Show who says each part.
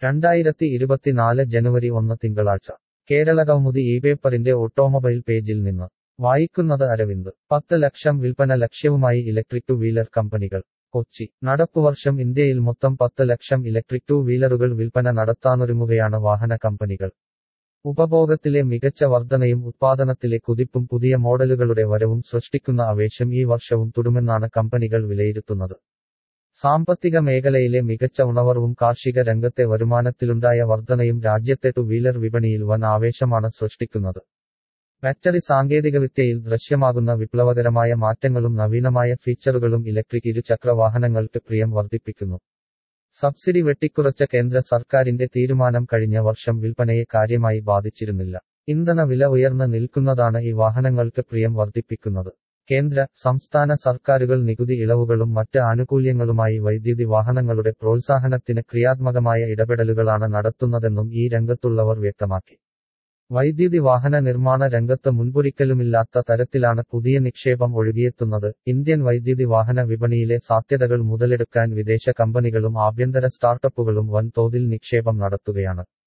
Speaker 1: 2024 ജനുവരി 1 തിങ്കളാഴ്ച കേരളകൗമുദി ഇപേപ്പറിന്റെ ഓട്ടോമൊബൈൽ പേജിൽ നിന്ന് വായിക്കുന്നത് അരവിന്ദ് 10 ലക്ഷം വിൽപ്പന ലക്ഷ്യവുമായി ഇലക്ട്രിക് ടു വീലർ കമ്പനികൾ കൊച്ചി നടപ്പുവർഷം ഇന്ത്യയിൽ മൊത്തം 10 ലക്ഷം ഇലക്ട്രിക് ടു വീലറുകൾ വിൽപ്പന നടത്താനൊരുങ്ങുകയാണ് വാഹന കമ്പനികൾ ഉപഭോഗത്തിലെ മികച്ച വർധനയും ഉത്പാദനത്തിലെ കുതിപ്പും പുതിയ മോഡലുകളുടെ വരവും സൃഷ്ടിക്കുന്ന ആവേശം ഈ വർഷവും തുടരുമെന്നാണ് കമ്പനികൾ വിലയിരുത്തുന്നത് സാമ്പത്തിക മേഖലയിലെ മികച്ച ഉണർവും കാർഷിക രംഗത്തെ വരുമാനത്തിലുണ്ടായ വർധനയും രാജ്യത്തെ ടു വീലർ വിപണിയിൽ വൻ ആവേശമാണ് സൃഷ്ടിക്കുന്നത് ബാറ്ററി സാങ്കേതികവിദ്യയിൽ ദൃശ്യമാകുന്ന വിപ്ലവകരമായ മാറ്റങ്ങളും നവീനമായ ഫീച്ചറുകളും ഇലക്ട്രിക് ഇരുചക്ര വാഹനങ്ങൾക്ക് പ്രിയം വർദ്ധിപ്പിക്കുന്നു സബ്സിഡി വെട്ടിക്കുറച്ച കേന്ദ്ര സർക്കാരിന്റെ തീരുമാനം കഴിഞ്ഞ വർഷം വിൽപ്പനയെ കാര്യമായി ബാധിച്ചിരുന്നില്ല ഇന്ധന വില ഉയർന്നു നിൽക്കുന്നതാണ് ഈ വാഹനങ്ങൾക്ക് പ്രിയം വർദ്ധിപ്പിക്കുന്നത് കേന്ദ്ര സംസ്ഥാന സർക്കാരുകൾ നികുതി ഇളവുകളും മറ്റ് ആനുകൂല്യങ്ങളുമായി വൈദ്യുതി വാഹനങ്ങളുടെ പ്രോത്സാഹനത്തിന് ക്രിയാത്മകമായ ഇടപെടലുകളാണ് നടത്തുന്നതെന്നും ഈ രംഗത്തുള്ളവർ വ്യക്തമാക്കി വൈദ്യുതി വാഹന നിർമ്മാണ രംഗത്ത് മുൻപൊരിക്കലുമില്ലാത്ത തരത്തിലാണ് പുതിയ നിക്ഷേപം ഒഴുകിയെത്തുന്നത് ഇന്ത്യൻ വൈദ്യുതി വാഹന വിപണിയിലെ സാധ്യതകൾ മുതലെടുക്കാൻ വിദേശ കമ്പനികളും ആഭ്യന്തര സ്റ്റാർട്ടപ്പുകളും വൻതോതിൽ നിക്ഷേപം നടത്തുകയാണ്